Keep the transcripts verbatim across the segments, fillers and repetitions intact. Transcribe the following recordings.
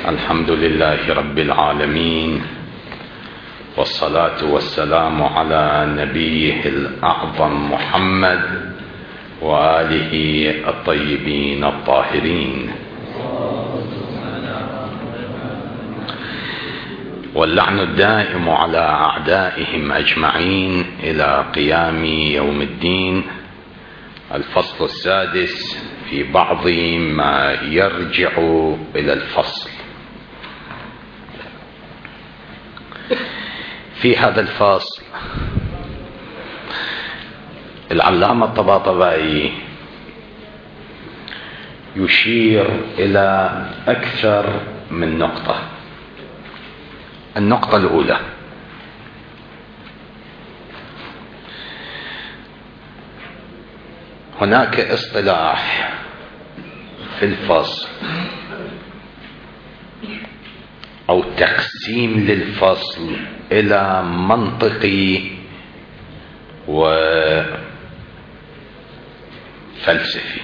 الحمد لله رب العالمين، والصلاة والسلام على نبيه الأعظم محمد وآله الطيبين الطاهرين، واللعن الدائم على أعدائهم أجمعين إلى قيام يوم الدين. الفصل السادس في بعض ما يرجع إلى الفصل. في هذا الفصل العلامة الطباطبائي يشير إلى أكثر من نقطة. النقطة الأولى: هناك اصطلاح في الفصل أو تقسيم للفصل إلى منطقي وفلسفي.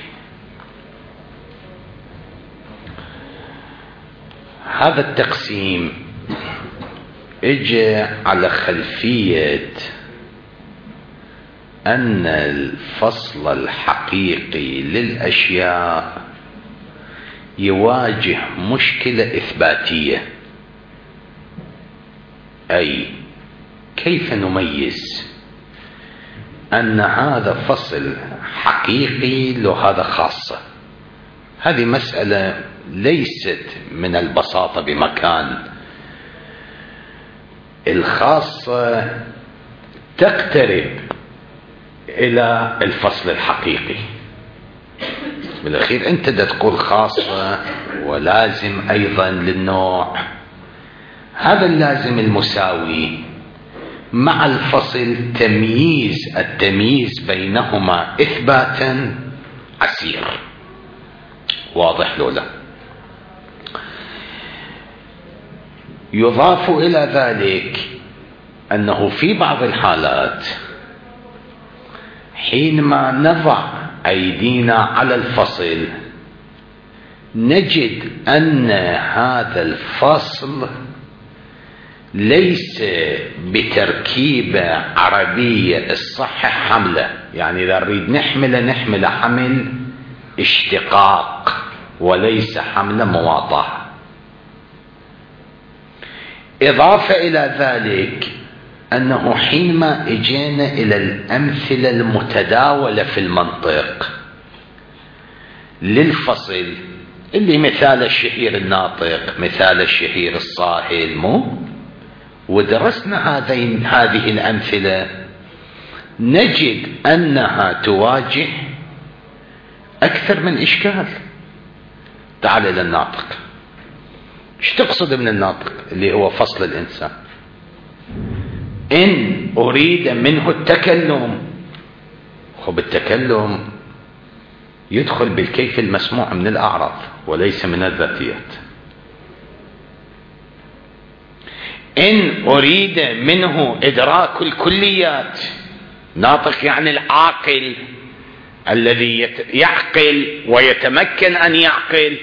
هذا التقسيم اجى على خلفية أن الفصل الحقيقي للأشياء يواجه مشكلة إثباتية، أي كيف نميز أن هذا فصل حقيقي وهذا خاصة. هذه مسألة ليست من البساطة بمكان. الخاصة تقترب إلى الفصل الحقيقي. بالأخير أنت دا تقول خاصة ولازم أيضا للنوع. هذا اللازم المساوي مع الفصل تمييز، التمييز بينهما إثباتا عسير. واضح لولا؟ يضاف إلى ذلك أنه في بعض الحالات حينما نضع أيدينا على الفصل نجد أن هذا الفصل ليس بتركيبة عربية الصح حملة، يعني إذا نريد نحمل نحمل حمل اشتقاق وليس حمل مواطأة. إضافة إلى ذلك أنه حينما اجينا إلى الأمثلة المتداولة في المنطق للفصل، اللي مثال الشهير الناطق، مثال الشهير الصاهل، مو ودرسنا هذين هذه الأمثلة، نجد أنها تواجه أكثر من إشكال. تعال إلى الناطق. ايش تقصد من الناطق اللي هو فصل الإنسان؟ إن أريد منه التكلم، خب التكلم يدخل بالكيف المسموع من الأعراض وليس من الذاتيات. إن أريد منه إدراك الكليات، ناطق يعني العاقل الذي يعقل ويتمكن أن يعقل،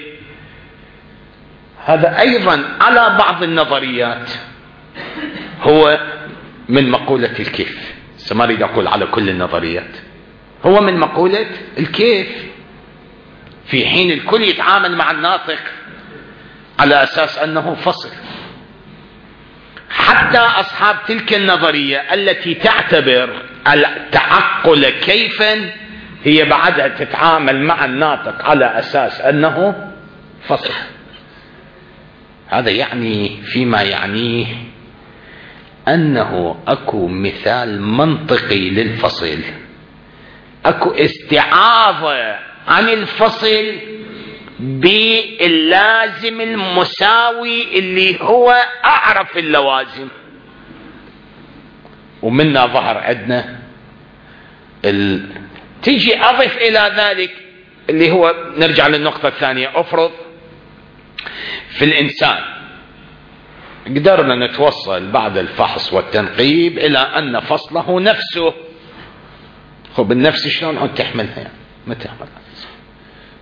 هذا أيضا على بعض النظريات هو من مقولة الكيف. ما أريد أقول على كل النظريات، هو من مقولة الكيف، في حين الكل يتعامل مع الناطق على أساس أنه فصل. حتى أصحاب تلك النظرية التي تعتبر التعقل كيفا هي بعدها تتعامل مع الناطق على أساس أنه فصل. هذا يعني فيما يعنيه أنه أكو مثال منطقي للفصل، أكو استعاضة عن الفصل باللازم المساوي اللي هو أعرف اللوازم. ومنا ظهر عندنا ال... تيجي أضف إلى ذلك اللي هو، نرجع للنقطة الثانية، أفرض في الإنسان قدرنا نتوصل بعد الفحص والتنقيب إلى أن فصله نفسه. خب النفس شلون تحملها؟ يعني ما تحملها.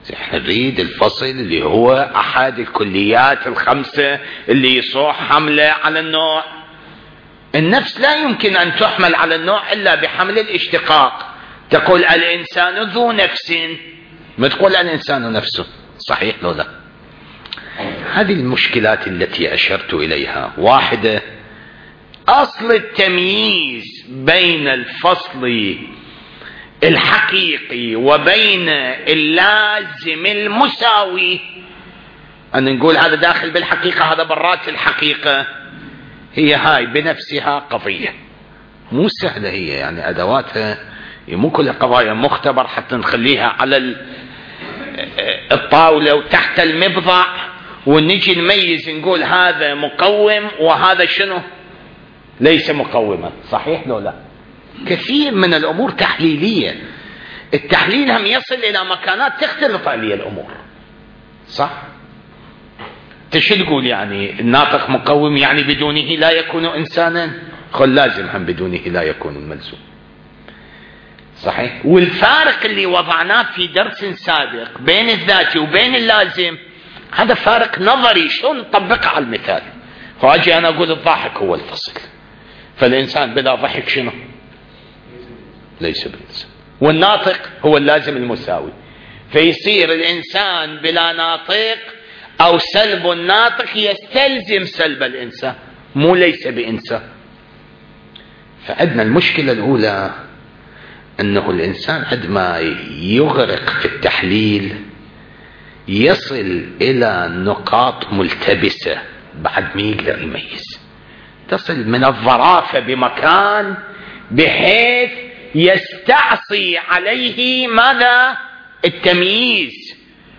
احنا نريد الفصل اللي هو احد الكليات الخمسة اللي يصح حمله على النوع. النفس لا يمكن ان تحمل على النوع الا بحمل الاشتقاق. تقول الانسان ذو نفس، ما تقول الانسان نفسه، صحيح لو لا؟ هذه المشكلات التي اشرت اليها. واحدة، اصل التمييز بين الفصل الحقيقي وبين اللازم المساوي، أن نقول هذا داخل بالحقيقة هذا برات الحقيقة، هي هاي بنفسها قضية مو سهلة. هي يعني أدواتها مو كل قضايا مختبر حتى نخليها على الطاولة وتحت المبضع ونجي نميز نقول هذا مقوم وهذا شنو ليس مقوما. صحيح لو لا؟ كثير من الأمور تحليلية، التحليل هم يصل إلى مكانات تختلط عليه الأمور. صح؟ تشو تقول يعني الناطق مقوم يعني بدونه لا يكون إنسانا؟ قل لازم هم بدونه لا يكون الملزوم. صحيح؟ والفارق اللي وضعناه في درس سابق بين الذاتي وبين اللازم هذا فارق نظري، شلون نطبقه على المثال؟ فأجي أنا أقول الضحك هو الفصل، فالإنسان بلا ضحك شنو؟ ليس بإنسان. والناطق هو اللازم المساوي، فيصير الإنسان بلا ناطق أو سلب الناطق يستلزم سلب الإنسان، مو ليس بإنسان. فعندنا المشكلة الأولى أنه الإنسان عندما يغرق في التحليل يصل إلى نقاط ملتبسة بعد ما يقدر يميز، تصل من الظرافة بمكان بحيث يستعصي عليه ماذا؟ التمييز.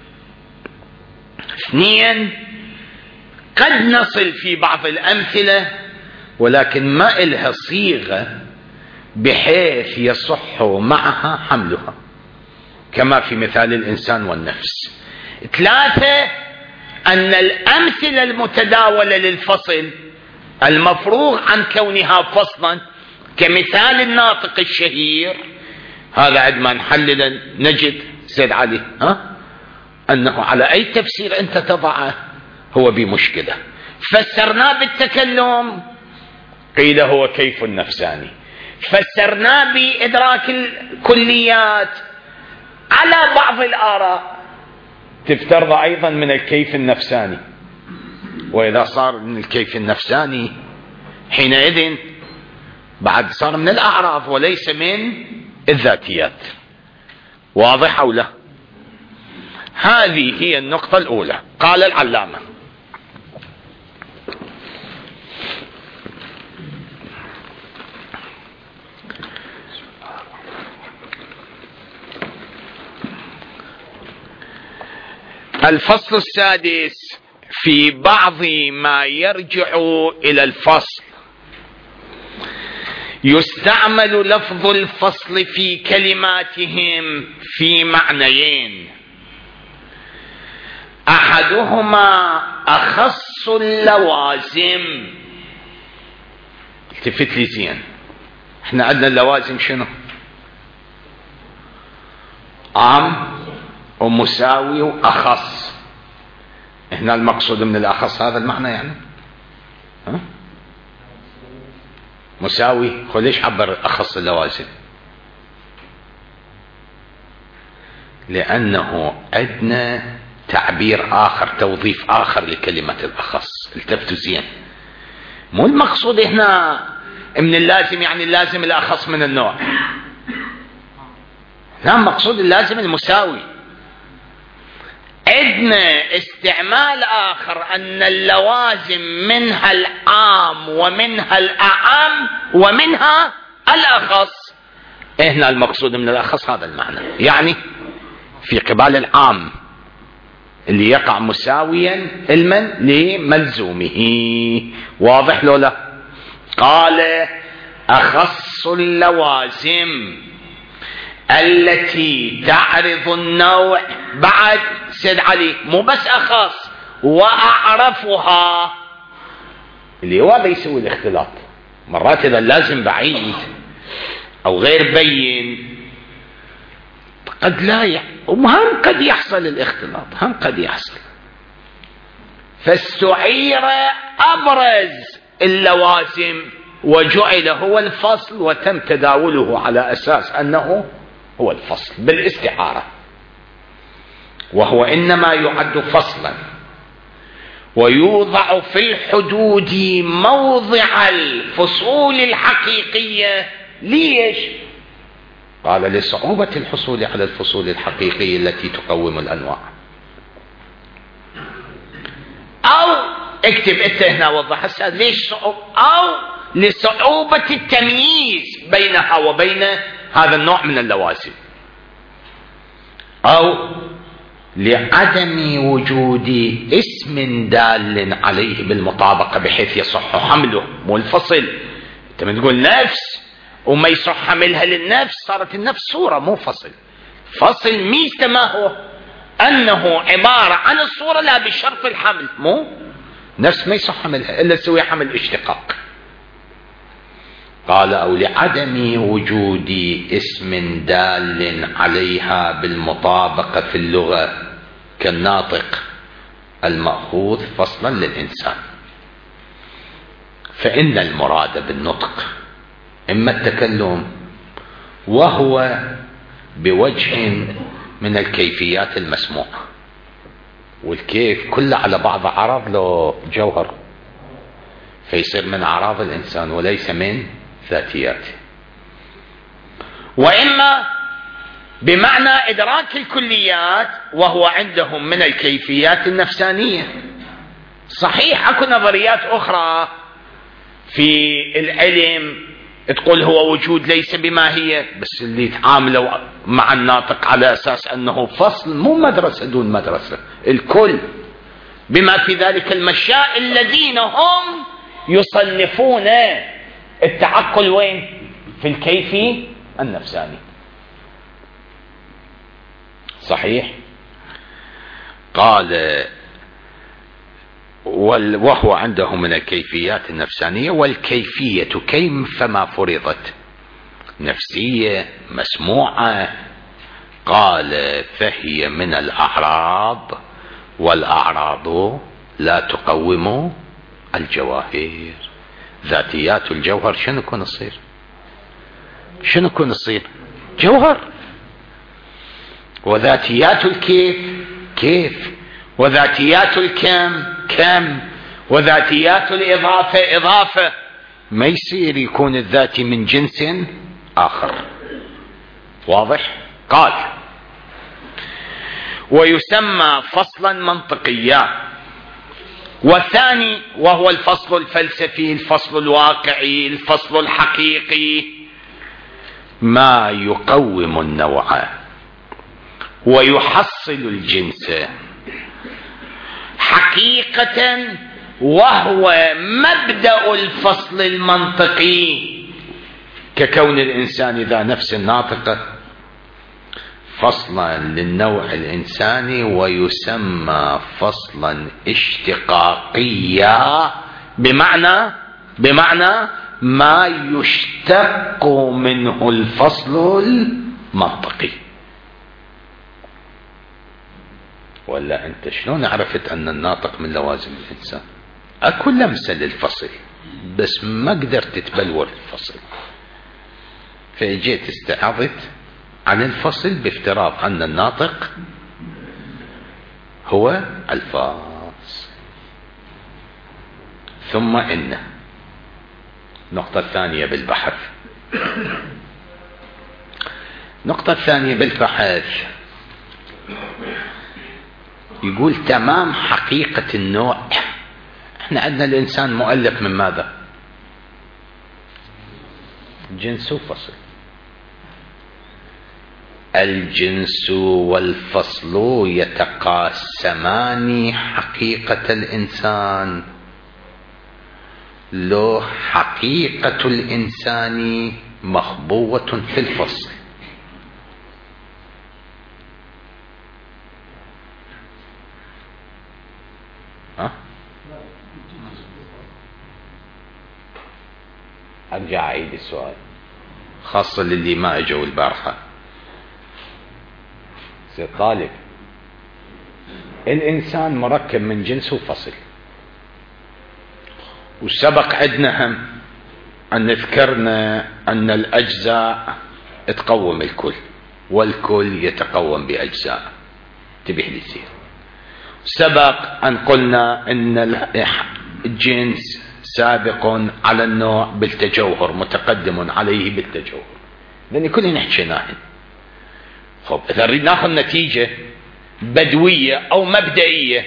اثنين، قد نصل في بعض الأمثلة ولكن ما إلها صيغة بحيث يصح معها حملها، كما في مثال الإنسان والنفس. ثلاثة، أن الأمثلة المتداولة للفصل المفروغ عن كونها فصلا كمثال الناطق الشهير، هذا عندما نحلل نجد سيد علي ها أنه على أي تفسير أنت تضعه هو بمشكلة. فسرناه بالتكلم قيل هو كيف النفساني، فسرناه بإدراك الكليات على بعض الآراء تفترض أيضا من الكيف النفساني، وإذا صار من الكيف النفساني حينئذ بعد صار من الأعراض وليس من الذاتيات. واضح أو لا؟ هذه هي النقطة الأولى. قال العلامة: الفصل السادس في بعض ما يرجع إلى الفصل يستعمل لفظ الفصل في كلماتهم في معنيين: أحدهما أخص اللوازم. التفت لي زين، احنا عندنا اللوازم شنو؟ عام ومساوي وأخص. هنا المقصود من الأخص هذا المعنى يعني ها؟ مساوي. خو ليش عبر أخص اللوازم؟ لأنه عندنا تعبير آخر، توظيف آخر لكلمة الأخص. التفتوا زين، مو المقصود هنا من اللازم يعني اللازم الأخص من النوع، لا، مقصود اللازم المساوي. عندنا استعمال آخر أن اللوازم منها العام ومنها الأعم ومنها الأخص. هنا المقصود من الأخص هذا المعنى، يعني في قبال العام اللي يقع مساويا علما لملزومه. واضح لو لا؟ قال: أخص اللوازم التي تعرض النوع. بعد سيد علي مو بس أخص، وأعرفها، اللي هو هذا يسوي الاختلاط. مرات إذا اللازم بعيد أو غير بين قد لا وهم قد يحصل الاختلاط، هم قد يحصل. فاستعير أبرز اللوازم وجعل هو الفصل، وتم تداوله على أساس أنه هو الفصل بالاستعارة، وهو إنما يعد فصلا ويوضع في الحدود موضع الفصول الحقيقية. ليش؟ قال لصعوبة الحصول على الفصول الحقيقية التي تقوم الأنواع. أو اكتب انت هنا وضح هسه ليش صعوبة، أو لصعوبة التمييز بينها وبين هذا النوع من اللوازم، أو لعدم وجود اسم دال عليه بالمطابقة بحيث يصح حمله. مو الفصل انت بتقول نفس وما يصح حملها للنفس، صارت النفس صورة مو فصل. فصل ميزته ما هو؟ أنه عبارة عن الصورة لا بشرط الحمل. مو نفس ما يصح حملها إلا تسوي حمل اشتقاق. قال أو لعدم وجود اسم دال عليها بالمطابقة في اللغة كالناطق المأخوذ فصلا للإنسان. فإن المراد بالنطق إما التكلم، وهو بوجه من الكيفيات المسموعة، والكيف كله على بعض عرض له جوهر، فيصير من أعراض الإنسان وليس من ذاتياته. وإما بمعنى إدراك الكليات، وهو عندهم من الكيفيات النفسانية. صحيح أكو نظريات أخرى في العلم تقول هو وجود ليس بماهية، بس اللي يتعاملوا مع الناطق على أساس أنه فصل، مو مدرسة دون مدرسة، الكل بما في ذلك المشاء الذين هم يصنفون التعقل وين؟ في الكيفي النفساني. صحيح. قال وهو عنده من الكيفيات النفسانية، والكيفية كيفما فرضت نفسية مسموعة. قال فهي من الأعراض، والأعراض لا تقوم الجواهر. ذاتيات الجوهر شنو يكون يصير؟ شنو يكون يصير؟ جوهر. وذاتيات الكيف كيف، وذاتيات الكم كم، وذاتيات الإضافة إضافة. ما يصير يكون الذاتي من جنس آخر. واضح؟ قال ويسمى فصلا منطقيا. والثاني وهو الفصل الفلسفي، الفصل الواقعي، الفصل الحقيقي، ما يقوم النوع ويحصل الجنس حقيقة، وهو مبدأ الفصل المنطقي، ككون الإنسان ذا نفس ناطقة فصلا للنوع الإنساني، ويسمى فصلا اشتقاقيا، بمعنى بمعنى ما يشتق منه الفصل المنطقي. ولا أنت شلون عرفت أن الناطق من لوازم الإنسان؟ أكو لمسة للفصل بس ما قدرت تبلور الفصل، فجيت استعاضت عن الفصل بافتراض أن الناطق هو الفاصل. ثم إن النقطة الثانية بالبحث النقطة الثانية بالبحث يقول تمام حقيقة النوع. احنا عندنا الإنسان مؤلف من ماذا؟ جنس وفصل. الجنس والفصل يتقاسمان حقيقة الإنسان، لو حقيقة الإنسان مخبوة في الفصل. ها؟ أرجع أعيد السؤال خاصة للي ما أجوا البارحة. سيد طالب، الإنسان مركب من جنس وفصل، وسبق عندنا هم أن ذكرنا أن الأجزاء تقوم الكل والكل يتقوم بأجزاء. تبه لي سير. سبق أن قلنا أن الجنس سابق على النوع بالتجوهر، متقدم عليه بالتجوهر، لأن كلنا نحكيناه. خب إذا نريد ناخذ نتيجة بدوية أو مبدئية،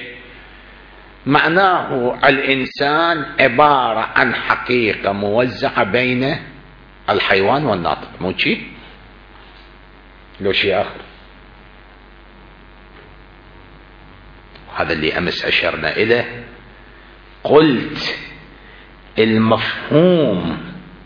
معناه الإنسان عبارة عن حقيقة موزعة بين الحيوان والناطق، مو شيء؟ لو شيء آخر. هذا اللي أمس أشرنا إليه. قلت المفهوم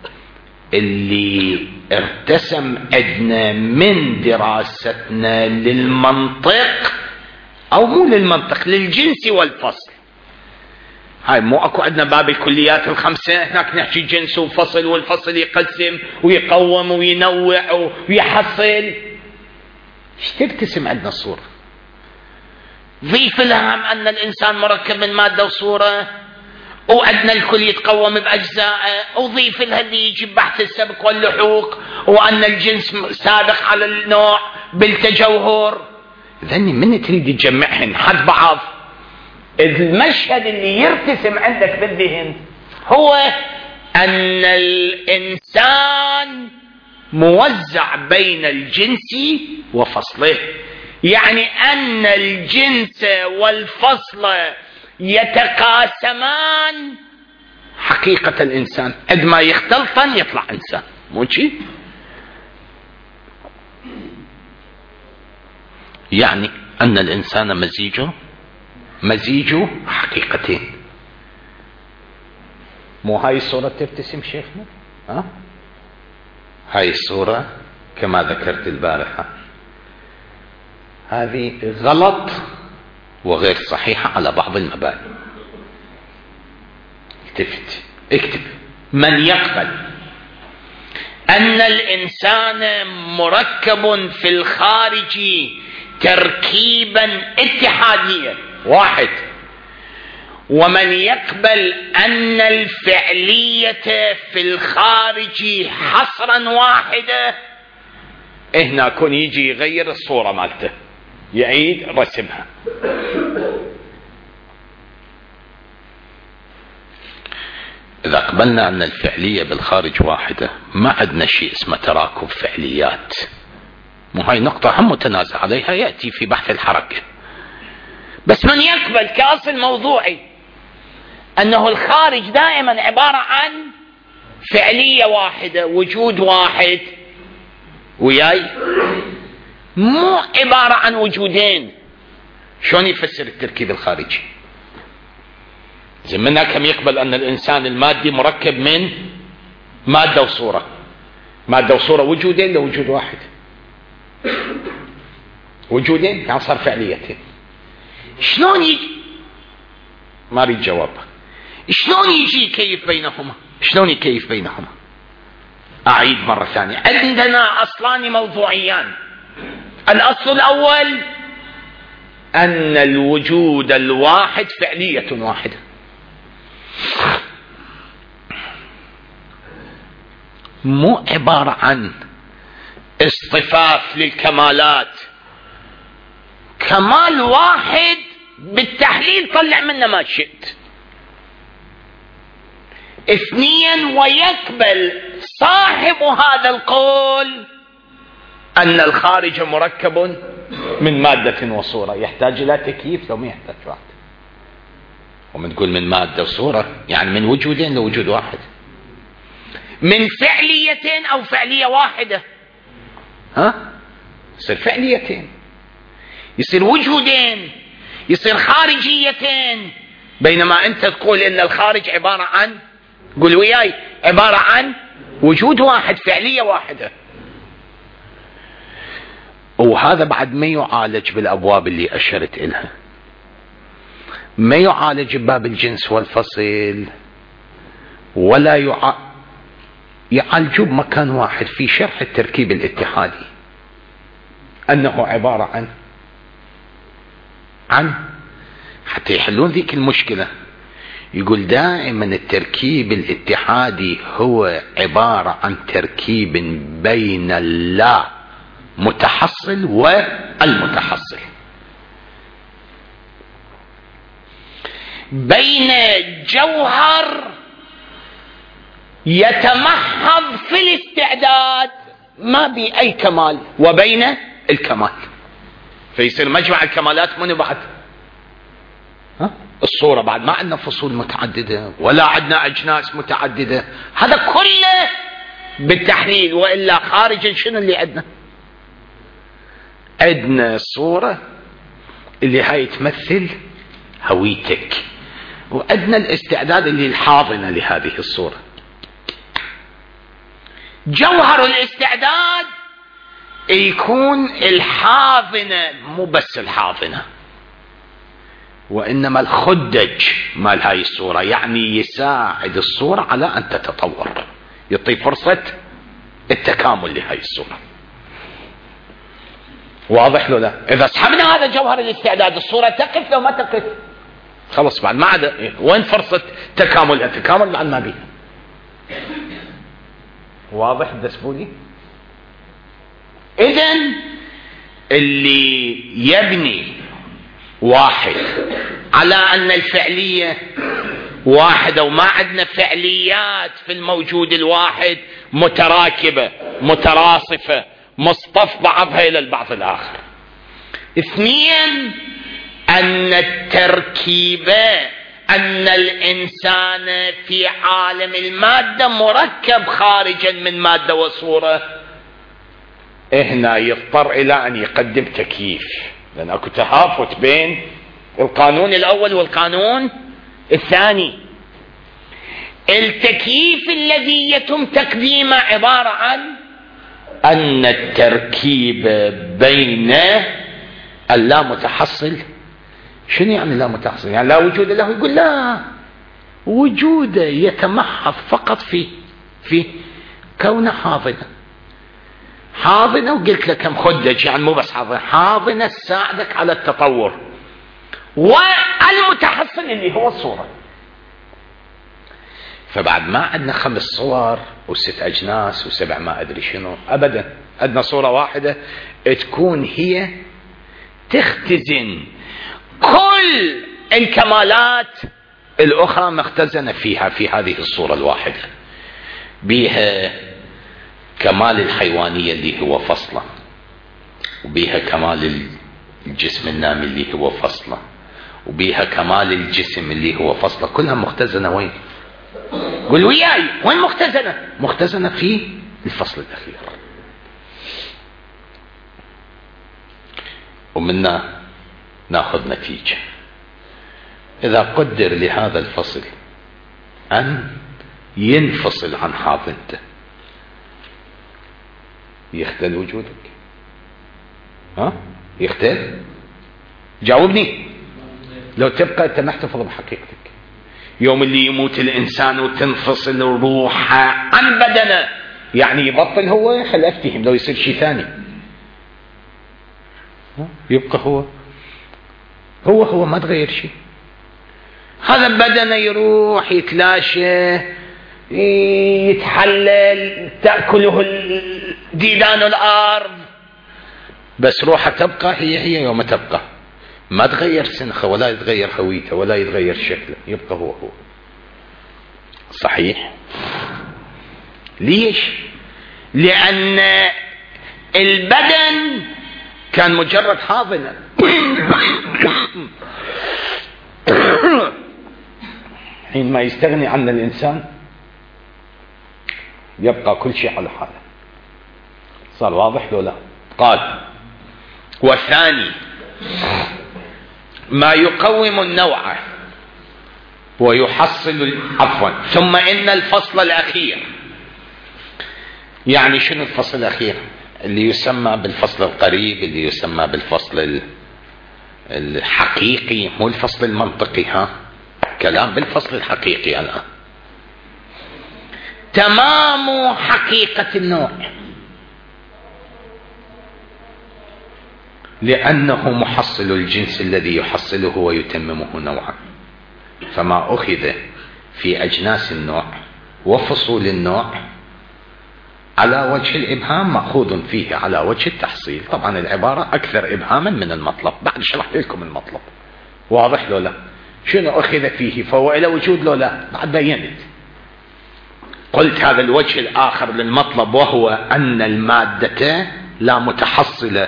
اللي ارتسم عندنا من دراستنا للمنطق، أو مو للمنطق، للجنس والفصل. هاي مو أكو عندنا باب الكليات الخمسة، هناك نحكي جنس وفصل، والفصل يقسم ويقوم وينوع ويحصل. ايش ترتسم عندنا الصورة؟ ضيف لها أن الإنسان مركب من مادة وصورة، وعندنا الكل يتقوم بأجزاء، وضيف لها اللي يجي بحث السبق واللحوق، وأن الجنس سابق على النوع بالتجوهر. ذني من تريد تجمعهن حد بعض؟ المشهد اللي يرتسم عندك بالذهن هو أن الإنسان موزع بين الجنس وفصله، يعني أن الجنس والفصل يتقاسمان حقيقة الإنسان، عندما يختلطن يطلع إنسان، مو شيء؟ يعني أن الإنسان مزيج مزيج حقيقتين. مو هاي الصورة ترتسم شيخنا؟ ها؟ هاي الصورة كما ذكرت البارحة هذه غلط وغير صحيحة على بعض المباني. التفت، اكتب: من يقبل أن الإنسان مركب في الخارج تركيبا اتحاديا واحد، ومن يقبل أن الفعلية في الخارج حصرا واحدة، هنا كون يجي يغير الصورة مالته، يعيد رسمها. إذا قبلنا أن الفعلية بالخارج واحدة، ما عندنا شيء اسمه تراكب فعليات. مو هاي نقطة هم متنازع عليها، يأتي في بحث الحركة. بس من يقبل كأصل موضوعي أنه الخارج دائما عبارة عن فعلية واحدة، وجود واحد، وياي مو عبارة عن وجودين، شلون يفسر التركيب الخارجي؟ زي منا كم يقبل أن الإنسان المادي مركب من مادة وصورة، مادة وصورة وجودين لو وجود واحد، وجودين يعني صار فعليتين. شلون يجي؟ ما اريد جواب. شلون يجي يكيف بينهما؟ شلون يكيف بينهما؟ اعيد مرة ثانية، عندنا اصلان موضوعيان. الاصل الاول ان الوجود الواحد فعلية واحدة، مو عبارة عن اصطفاف للكمالات. كمال واحد بالتحليل طلع منه ما شئت. اثنين، ويقبل صاحب هذا القول أن الخارج مركب من مادة وصورة. يحتاج إلى تكييف لو ما يحتاج واحد؟ ومن تقول من مادة وصورة يعني من وجودين لوجود واحد، من فعليتين أو فعلية واحدة. ها؟ يصير فعليتين، يصير وجودين، يصير خارجيتين. بينما أنت تقول إن الخارج عبارة عن، قول وياي، عبارة عن وجود واحد، فعلية واحدة. وهذا بعد ما يعالج بالأبواب اللي أشرت إلها، ما يعالج بباب الجنس والفصل، ولا يع... يعالجه بمكان واحد في شرح التركيب الاتحادي، أنه عبارة عن عن حتى يحلون ذيك المشكلة. يقول دائما التركيب الاتحادي هو عبارة عن تركيب بين اللا متحصل والمتحصل، بين جوهر يتمحض في الاستعداد ما بي أي كمال وبين الكمال، فيصير مجمع الكمالات من بعد ها؟ الصورة بعد ما عندنا فصول متعددة ولا عندنا أجناس متعددة، هذا كله بالتحليل، وإلا خارجا شنو اللي عندنا؟ عندنا صورة اللي هاي تمثل هويتك، وعندنا الاستعداد اللي الحاضنة لهذه الصورة. جوهر الاستعداد يكون الحاضنة، مو بس الحاضنة وإنما الخدج مال هاي الصورة، يعني يساعد الصورة على أن تتطور، يعطي فرصة التكامل لهاي الصورة. واضح له لا؟ إذا سحبنا هذا جوهر الاستعداد الصورة تقف لو ما تقف خلص بعد ما عاد وين فرصة تكاملها؟ تكامل بعد ما بيه. واضح دسبولي؟ إذن اللي يبني واحد على أن الفعلية واحدة وما عندنا فعليات في الموجود الواحد متراكبة متراصفة مصطف بعضها إلى البعض الآخر. اثنين، أن التركيبة، أن الإنسان في عالم المادة مركب خارجا من مادة وصورة، هنا يضطر إلى أن يقدم تكييف، لأن أكو تهافت بين القانون الأول والقانون الثاني. التكييف الذي يتم تقديمه عبارة عن أن التركيب بين اللا متحصل. شنو يعني لا متحصل؟ يعني لا وجود له؟ يقول لا، وجوده يتمحض فقط في في كونه حاضنة. حاضنة وقلت لك كم خدج، يعني مو بس حاضنة، حاضنة تساعدك على التطور. والمتحصل اللي هو الصورة. فبعد ما عندنا خمس صور وست أجناس وسبع ما أدري شنو، أبدا عندنا صورة واحدة تكون هي تختزن كل الكمالات الأخرى مختزنة فيها في هذه الصورة الواحدة، بها كمال الحيوانية اللي هو فصلة، وبها كمال الجسم النامي اللي هو فصلة، وبها كمال الجسم اللي هو فصلة، كلها مختزنة وين؟ قل وياي وين مختزنة؟ مختزنة في الفصل الأخير. ومنا ناخذ نتيجة. إذا قدر لهذا الفصل أن ينفصل عن حاضنته، يختل وجودك؟ ها؟ يختل؟ جاوبني. لو تبقى أنت محتفظ بحقيقتك، يوم اللي يموت الإنسان وتنفصل روحه عن بدنه، يعني يبطل هو، خل أفتهم لو يصير شيء ثاني، يبقى هو هو هو ما تغير شيء. هذا بدنه يروح يتلاشى يتحلل تأكله ديدان الأرض، بس روحه تبقى هي هي يوم تبقى، ما تغير سنخه ولا يتغير هويته ولا يتغير شكله، يبقى هو هو. صحيح؟ ليش؟ لأن البدن كان مجرد حاضنة، حينما يستغني عن الإنسان يبقى كل شيء على حاله. صار واضح لو لا؟ قال: والثاني ما يقوم النوع ويحصل عفوا ثم إن الفصل الأخير. يعني شنو الفصل الأخير؟ اللي يسمى بالفصل القريب، اللي يسمى بالفصل الحقيقي، مو الفصل المنطقي، ها كلام بالفصل الحقيقي الآن. تمام حقيقة النوع، لأنه محصل الجنس الذي يحصله ويتممه نوعا، فما أخذ في أجناس النوع وفصول النوع على وجه الإبهام مأخوذ فيه على وجه التحصيل. طبعا العبارة أكثر إبهاما من المطلب، بعد شرحت لكم المطلب واضح لو لا، شنو أخذ فيه فهو إلى وجود لو لا، بعد بينت. قلت هذا الوجه الآخر للمطلب وهو أن المادة لا متحصلة،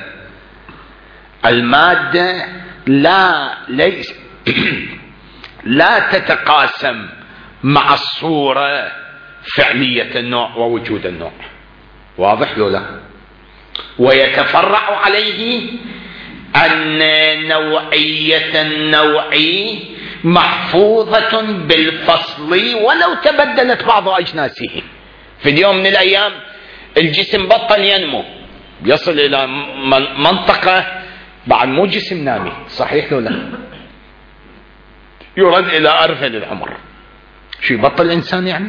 المادة لا ليس لا تتقاسم مع الصورة فعلية النوع ووجود النوع، واضح لو لا؟ ويتفرع عليه أن نوعية النوع محفوظة بالفصل ولو تبدلت بعض أجناسه. في اليوم من الأيام الجسم بطل ينمو، يصل إلى منطقة بعد مو جسم نامي، صحيح لو لا؟ يرد إلى أرذل العمر، شو يبطل الإنسان يعني؟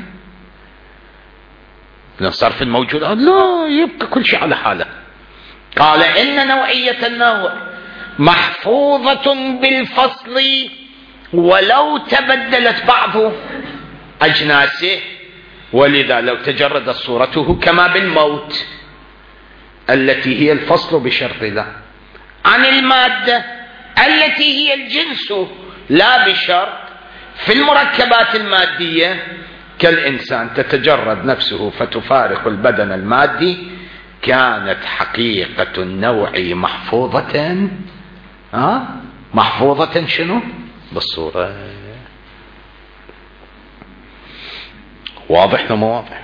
لو صار في الموجود لا، يبقى كل شيء على حاله. قال إن نوعية النوع محفوظة بالفصل ولو تبدلت بعض أجناسه، ولذا لو تجردت صورته كما بالموت التي هي الفصل بشرط لا عن المادة التي هي الجنس لا بشرط، في المركبات المادية كالإنسان تتجرد نفسه فتفارق البدن المادي، كانت حقيقة النوع محفوظة ها محفوظة شنو بالصورة. واضح ولا واضح؟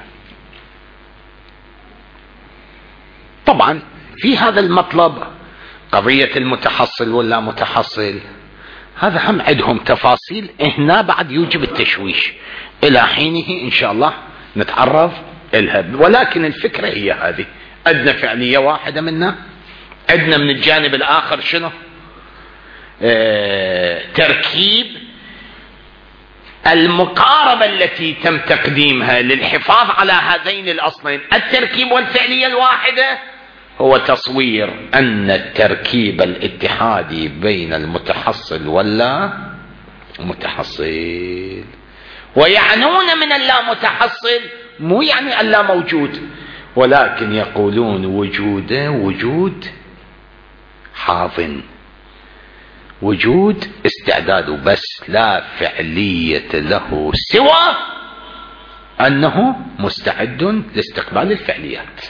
طبعا في هذا المطلب قضية المتحصل ولا متحصل، هذا هم عندهم تفاصيل هنا بعد يوجب التشويش، إلى حينه إن شاء الله نتعرض لها. ولكن الفكرة هي هذه، عندنا فعلية واحدة منا، عندنا من الجانب الآخر شنو؟ اه تركيب المقاربة التي تم تقديمها للحفاظ على هذين الأصلين، التركيب والفعلية الواحدة، هو تصوير أن التركيب الاتحادي بين المتحصل ولا متحصل. ويعنون من اللا متحصل مو يعني اللا موجود، ولكن يقولون وجوده وجود حاضن، وجود استعداده بس، لا فعلية له سوى أنه مستعد لاستقبال الفعليات،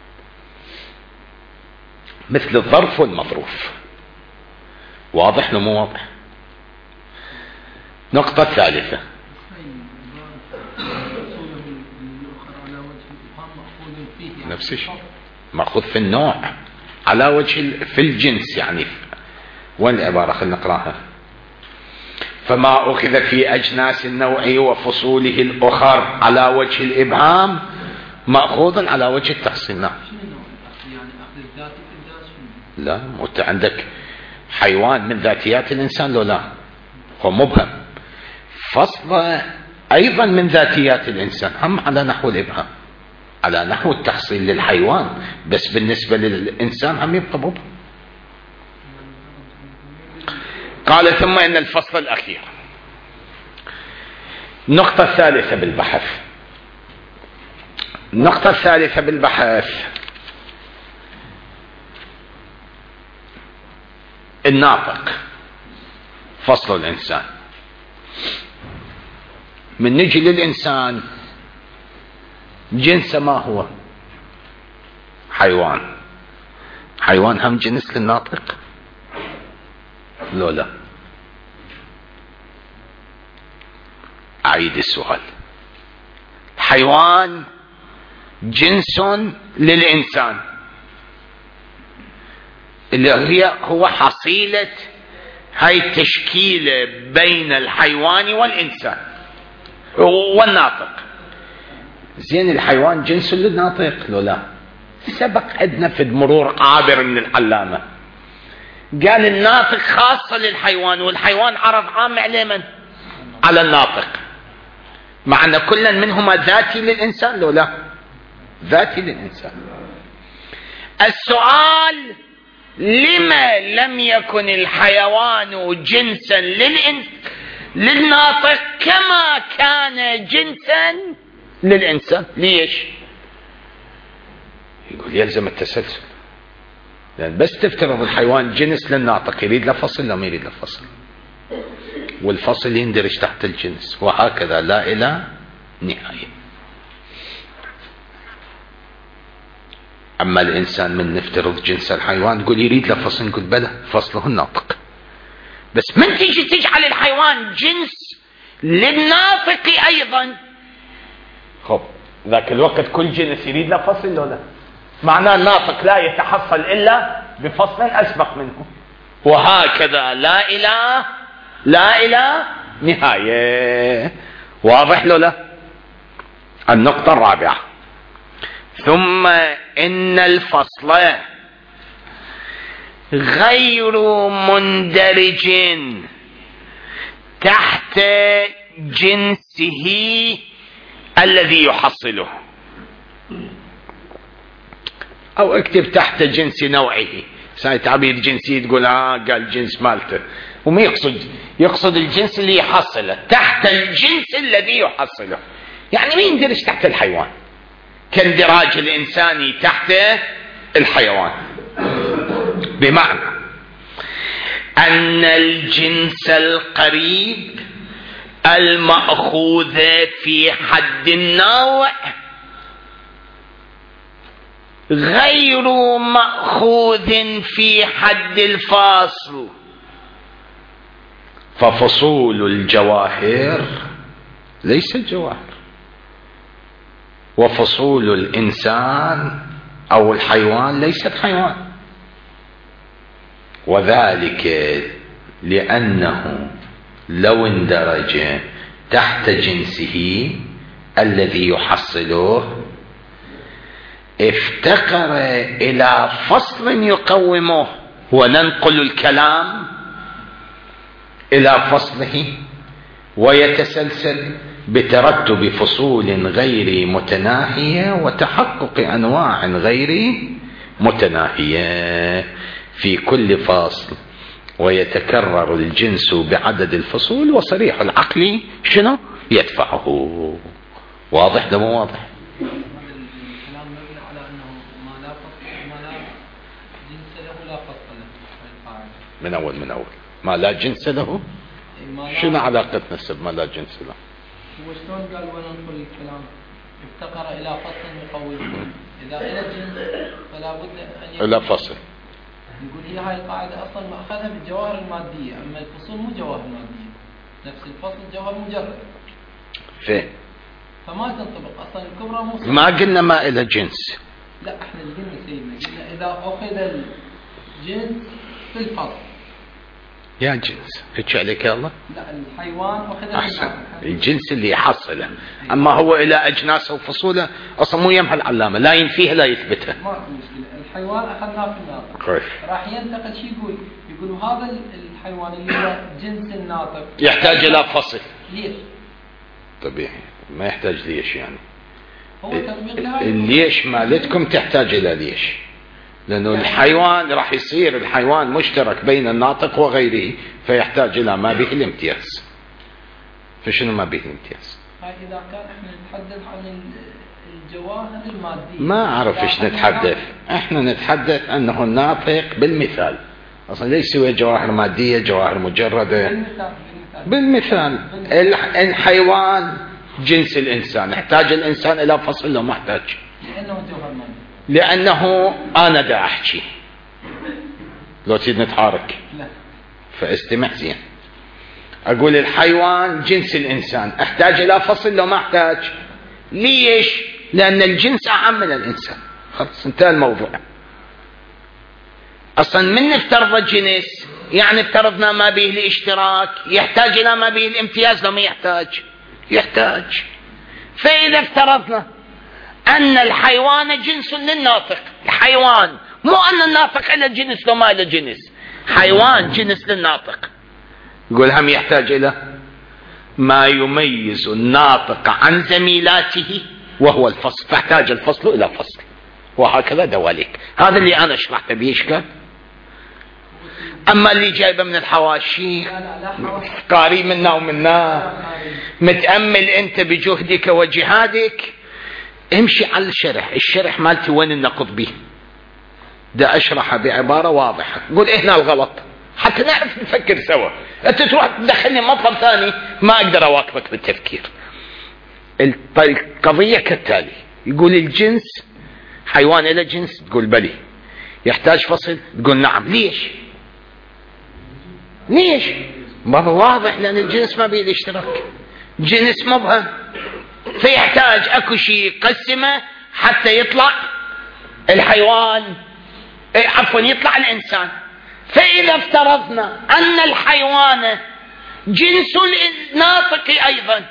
مثل الظرف والمظروف. واضح ولا مو واضح؟ نقطة ثالثة، نفس الشيء مأخوذ في النوع على وجه في الجنس، يعني وين العبارة؟ خلينا نقراها. فما أخذ في أجناس النوع وفصوله الأخر على وجه الإبهام مأخوذ على وجه التحصيل. نعم. لا، انت عندك حيوان من ذاتيات الإنسان لو لا، هو مبهم، فصل أيضا من ذاتيات الإنسان، هم على نحو الإبهام، على نحو التحصيل للحيوان، بس بالنسبة للإنسان هم يبقى مبهم. قال ثم إن الفصل الأخير، النقطة الثالثة بالبحث، النقطة الثالثة بالبحث الناطق، فصل الإنسان. من نجي للإنسان جنس ما هو؟ حيوان. حيوان هم جنس للناطق لو لا؟ أعيد السؤال، حيوان جنس للإنسان اللي هي هو حصيلة هاي التشكيلة بين الحيوان والإنسان والناطق. زين الحيوان جنس للناطق لو لا؟ سبق عندنا في المرور عابر من العلامة قال الناطق خاصة للحيوان، والحيوان عرض عام على من؟ على الناطق، مع أن كل منهما ذاتي للإنسان لو لا؟ ذاتي للإنسان. السؤال لما لم يكن الحيوان جنسا للإنس للناطق كما كان جنسا للإنسان؟ ليش؟ يقول يلزم التسلسل، لأن بس تفترض الحيوان جنس للناطق يريد له فصل لا ما يريد له فصل، والفصل يندرج تحت الجنس، وهكذا لا إلى نهاية. أما الإنسان من نفترض جنس الحيوان تقول يريد له فصل، نقول بلى فصله الناطق، بس من تيجي تجعل الحيوان جنس للناطق أيضا، خب ذاك الوقت كل جنس يريد له فصل ولا؟ معناه الناطق لا يتحصل إلا بفصل أسبق منه، وهكذا لا إله لا إله نهاية. واضح له؟ لا. النقطة الرابعة، ثم إن الفصل غير مندرج تحت جنسه الذي يحصله، أو اكتب تحت جنس نوعه. ساي تعبير جنسي تقول آه قال جنس مالته، وما يقصد يقصد الجنس اللي يحصله، تحت الجنس الذي يحصله، يعني ما يندرج تحت الحيوان كاندراج الإنساني تحت الحيوان. بمعنى أن الجنس القريب المأخوذ في حد النوع غير مأخوذ في حد الفاصل، ففصول الجواهر ليست جواهر، وفصول الإنسان أو الحيوان ليست حيوان، وذلك لأنه لو اندرج تحت جنسه الذي يحصله افتقر إلى فصل يقومه، وننقل الكلام إلى فصله ويتسلسل بترتب فصول غير متناهية وتحقق أنواع غير متناهية في كل فصل، ويتكرر الجنس بعدد الفصول، وصريح العقل شنو يدفعه. واضح ده مو واضح؟ من أول من أول ما لا جنس له، شنو علاقة نسب ما لا جنس له؟ هو شلون قال وننقل الكلام افتقر إلى فصل يقويه، إذا إلى جنس فلا بد أن يكون إلى فصل. نقول هي هاي القاعدة أصلا مأخذها بالجواهر المادية، أما الفصول مو جواهر مادية، نفس الفصل جوهر مجرد، فين؟ فما تنطبق أصلا الكبرى مو. ما قلنا ما إلى جنس، لا احنا اللي قلنا سيدنا قلنا إذا أخذ الجنس في الفصل يا جنس هيك عليك يا الله. لا الحيوان أخذ أحسن الجنس اللي يحصله، أما هو إلى أجناسه وفصوله أصلا مو يمها العلامة، لا ينفيها لا يثبتها. ما في مشكلة، الحيوان أخذناه في الناطق. كويس. راح ينتقل شيء يقول يقول هذا الحيوان اللي هو جنس الناطق يحتاج إلى فصل. ليش؟ طبيعي ما يحتاج ليش يعني. هو تطبيق لهذا. الليش مالتكم تحتاج إلى ليش، لأنه الحيوان راح يصير الحيوان مشترك بين الناطق وغيره، فيحتاج إلى ما به الامتياز. فشنو ما به الامتياز؟ هاي إذا كان احنا نتحدث عن الجواهر المادية ما أعرف إيش نتحدث، احنا نتحدث أنه الناطق بالمثال، أصلا ليس هو جواهر مادية جواهر مجردة. بالمثال, بالمثال. بالمثال الحيوان جنس الإنسان، يحتاج الإنسان إلى فصل لو ما احتاج، لأنه جوهر مادي، لأنه أنا دا أحكي لو تريد نتحارك. لا. فاستمع زين، أقول الحيوان جنس الإنسان احتاج إلى فصل لو ما احتاج. ليش؟ لأن الجنس أعم من الإنسان، خلص انتهى الموضوع. أصلا من افترض جنس يعني افترضنا ما به الاشتراك، يحتاج إلى ما به الامتياز لو ما يحتاج يحتاج. فإذا افترضنا أن الحيوان جنس للناطق، الحيوان مو أن الناطق إلى جنس لو ما إلى جنس، حيوان جنس للناطق، يقول هم يحتاج إلى ما يميز الناطق عن زميلاته وهو الفصل، فاحتاج الفصل إلى فصل، وهكذا دواليك. هذا اللي أنا شرحته بإشكال. أما اللي جايبه من الحواشي قاري منا ومنا، متأمل أنت بجهدك وجهادك، امشي على الشرح. الشرح مالتي وين النقض به؟ ده أشرحه بعبارة واضحة، قول إيه هنا الغلط حتى نعرف نفكر سوا. أنت تروح تدخلني مطلب ثاني ما أقدر أواكبك بالتفكير. القضية كالتالي، يقول الجنس حيوان إلى جنس، تقول بلي. يحتاج فصل، تقول نعم. ليش؟ ليش؟ مرة واضح، لأن الجنس ما بيه الاشتراك، جنس مبهم، فيحتاج أكو شيء يقسمه حتى يطلع الحيوان، عفوا يطلع الإنسان. فإذا افترضنا أن الحيوان جنس الناطق أيضا،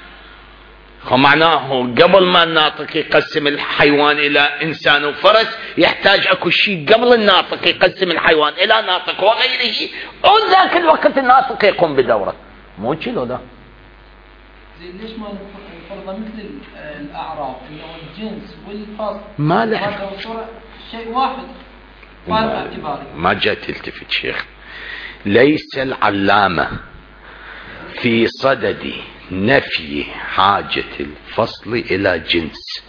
ومعناه قبل ما الناطق يقسم الحيوان إلى إنسان وفرس يحتاج أكو شيء قبل الناطق يقسم الحيوان إلى ناطق وغيره، وذاك الوقت الناطق يقوم بدوره. مو كيلو ده زين. ليش ما نفرض مثل الأعراف إنه الجنس والفصل ما له شيء واحد؟ ما, ما جاء تلتفت شيخ. ليس العلامة في صدد نفي حاجة الفصل إلى جنس.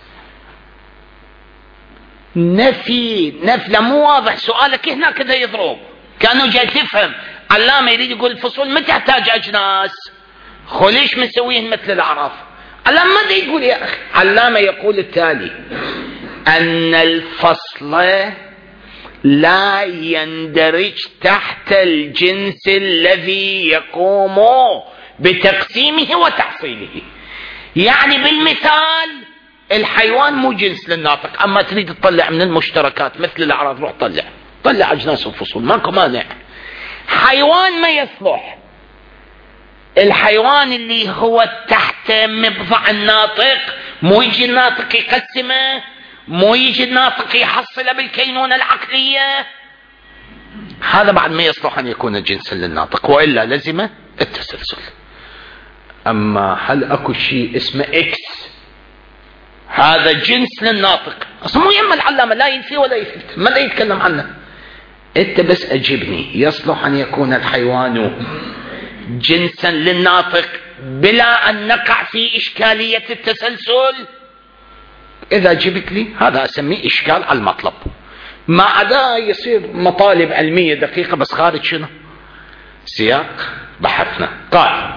نفي نفي مو واضح سؤالك هنا كذا يضرب، كانوا جاي تفهم. علامة يريد يقول الفصول ما تحتاج أجناس، خو ليش مسويهن مثل الأعراف؟ علامة ماذا يقول يا أخي؟ علامة يقول التالي: أن الفصل لا يندرج تحت الجنس الذي يقوم بتقسيمه وتحصيله. يعني بالمثال الحيوان مو جنس للناطق، أما تريد تطلع من المشتركات مثل الأعراض، روح طلع طلع أجناس وفصول، ماكو مانع. حيوان ما يصلح، الحيوان اللي هو تحت مبضع الناطق، مو يجي الناطق يقسمه، مو يجي الناطق يحصله بالكينونة العقلية، هذا بعد ما يصلح أن يكون جنسا للناطق، وإلا لزمه التسلسل. أما هل أكو شيء اسمه إكس هذا جنس للناطق؟ أصلا مو يهم العلامة لا ينفي ولا يثبت، ماذا يتكلم عنه؟ أنت بس أجبني، يصلح أن يكون الحيوان جنسا للناطق بلا أن نقع في إشكالية التسلسل؟ إذا جبت لي هذا أسميه إشكال على المطلب، ما عدا يصير مطالب علمية دقيقة بس خارج شنو؟ سياق بحثنا. قال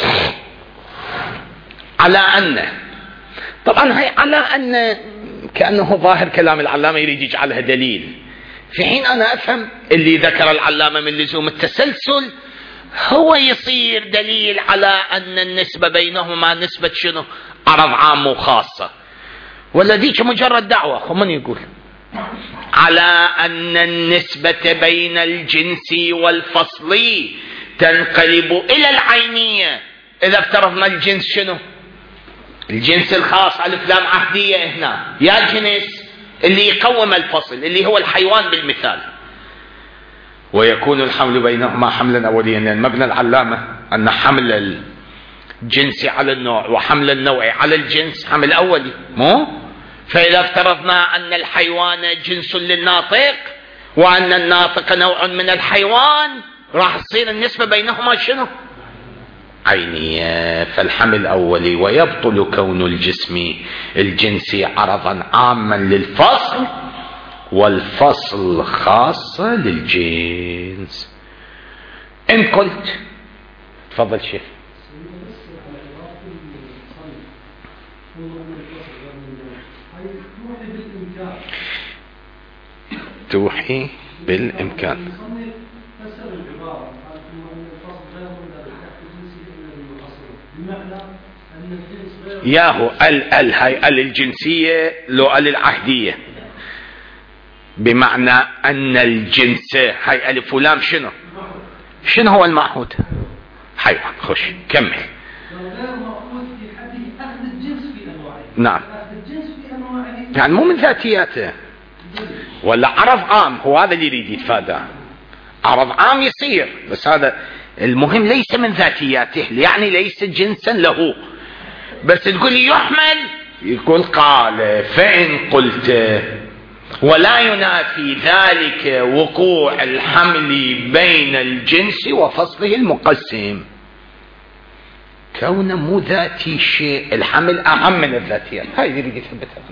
على أن، طبعا هي على أن كأنه ظاهر كلام العلامة يريد يجعلها دليل، في حين أنا أفهم اللي ذكر العلامة من لزوم التسلسل هو يصير دليل على أن النسبة بينهما نسبة شنو؟ عرض عام وخاصة، ولا ديك مجرد دعوة؟ ومن يقول على أن النسبة بين الجنس والفصل تنقلب إلى العينية إذا افترضنا الجنس شنو؟ الجنس الخاص، ألف لام عهدية هنا، يا جنس اللي يقوم الفصل اللي هو الحيوان بالمثال، ويكون الحمل بينهما حملا أوليا، لأن مبنى العلامة أن حمل الجنس على النوع وحمل النوع على الجنس حمل أولي، مو؟ فإذا افترضنا أن الحيوان جنس للناطق وأن الناطق نوع من الحيوان، راح تصير النسبة بينهما شنو؟ عينية. فالحمل أولي، ويبطل كون الجسم الجنسي عرضا عاما للفصل والفصل خاصة للجنس. إن قلت تفضل شيخ. توحي بالإمكان. ياهو ال ال هاي ال الجنسية لو ال العهدية، بمعنى أن الجنس هاي ألف ولام شنو؟ شنو هو المعهود؟ حيوان. خش كمل. نعم، يعني مو من ذاتياته ولا عرض عام، هو هذا اللي يريد يتفادى. عرض عام يصير، بس هذا المهم ليس من ذاتياته، يعني ليس جنسا له. بس تقول يحمل، يقول قال. فإن قلت ولا ينافي ذلك وقوع الحمل بين الجنس وفصله المقسم. كونه مو ذاتي شيء، الحمل أهم من الذاتيات، هاي اللي يريد يثبتها.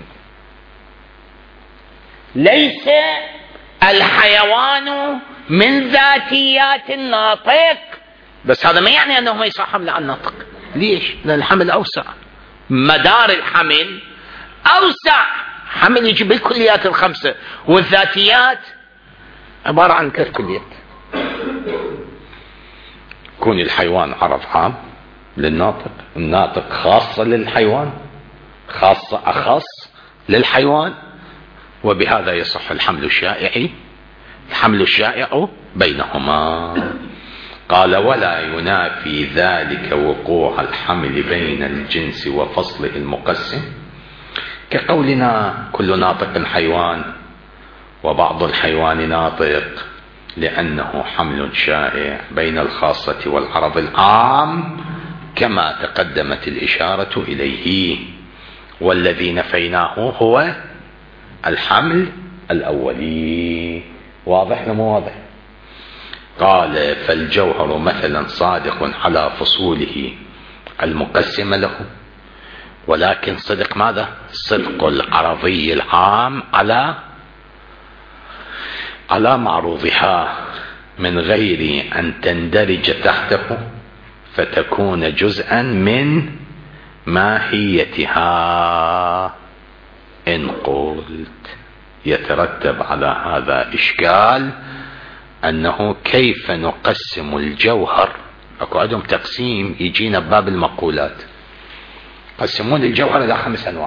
ليس الحيوان من ذاتيات الناطق، بس هذا ما يعني أنه ما يصح حمل على الناطق. ليش؟ لأن الحمل أوسع، مدار الحمل أوسع، حمل يجي بالكليات الخمسة، والذاتيات عبارة عن ثلاث كليات. يكون الحيوان عرض عام للناطق، الناطق خاصة للحيوان، خاصة أخص للحيوان، وبهذا يصح الحمل الشائع، الحمل الشائع بينهما. قال ولا ينافي ذلك وقوع الحمل بين الجنس وفصله المقسم، كقولنا كل ناطق حيوان وبعض الحيوان ناطق، لأنه حمل شائع بين الخاصة والعرض العام كما تقدمت الإشارة إليه. والذي نفيناه هو الحمل الأولي. واضح لمو واضح؟ قال فالجوهر مثلا صادق على فصوله المقسمة له، ولكن صدق ماذا؟ صدق العرضي العام على على معروضها من غير أن تندرج تحته فتكون جزءا من ماهيتها. إن قلت يترتب على هذا إشكال أنه كيف نقسم الجوهر؟ أكو عندهم تقسيم يجينا بباب المقولات، يقسمون الجوهر إلى خمس أنواع.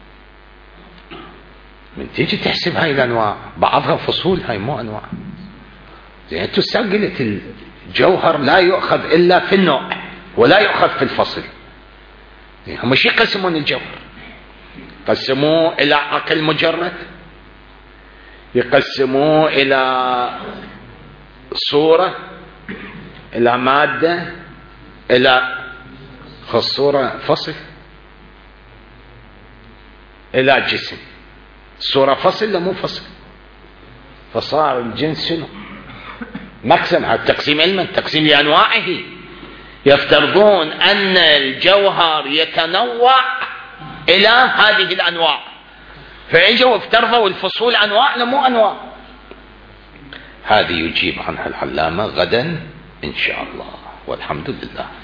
من تيجي تحسب هاي الأنواع بعضها فصول، هاي مو أنواع. يعني أنتو سجلت الجوهر لا يؤخذ إلا في النوع ولا يؤخذ في الفصل. يعني هم شي يقسمون الجوهر؟ يقسموه إلى عقل مجرد، يقسموه إلى صورة، إلى مادة، إلى الصورة فصل، إلى جسم. الصورة فصل لا مو فصل، فصار الجنس شنو؟ مقسم. على التقسيم علما تقسيم لأنواعه. يفترضون أن الجوهر يتنوع إلى هذه الأنواع، فإجوا افترضوا الفصول أنواع لا مو أنواع. هذه يجيب عنها العلامة غدا إن شاء الله، والحمد لله.